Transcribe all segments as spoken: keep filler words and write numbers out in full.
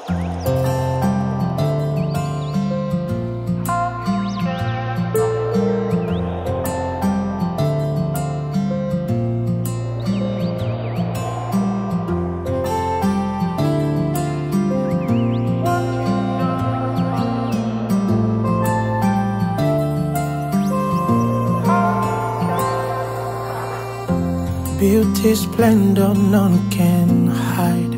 Beauty, splendor, none can hide.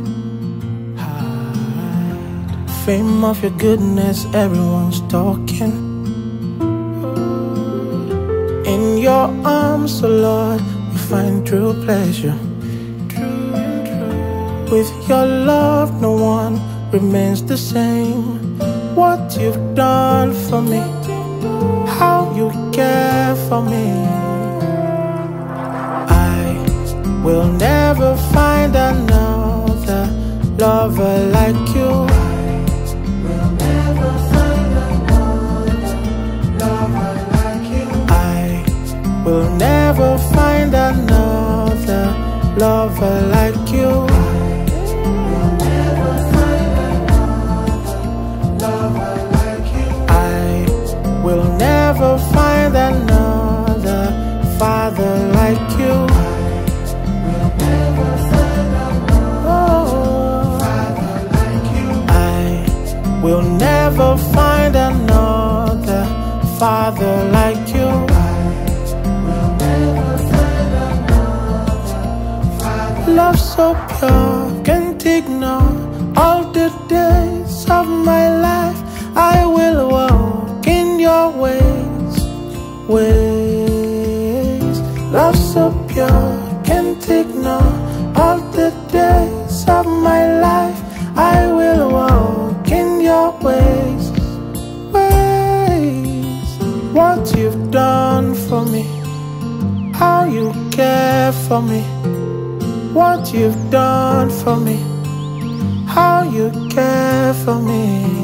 Hide. Fame of your goodness, everyone's talking. In your arms, oh Lord, we find true pleasure. With your love, no one remains the same. What you've done for me, how you care for me. We'll never find another lover like you. We'll never find another lover like you. I will never find another lover like you. We'll never find another lover like you. I will never find another father like you. We'll never find another Father like you. We'll never find another Father. Love so pure, can't ignore. All the days of my life I will walk in your ways, ways. Love so pure, can't ignore. All the days of my life I will walk in your ways, ways. What you've done for me, how you care for me. What you've done for me, how you care for me.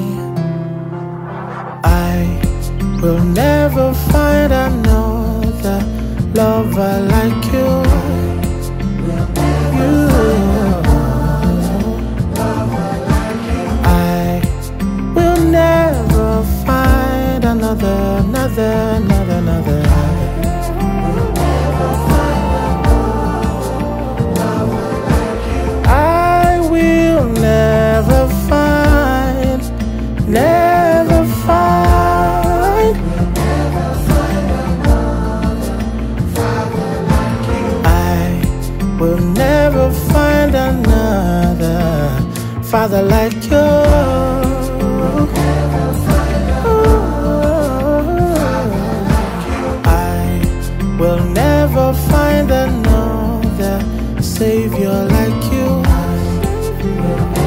I will never find another lover like you. Another, another, another, another. I will never find, never find. I will never find another father like you. We'll never find another Savior like you.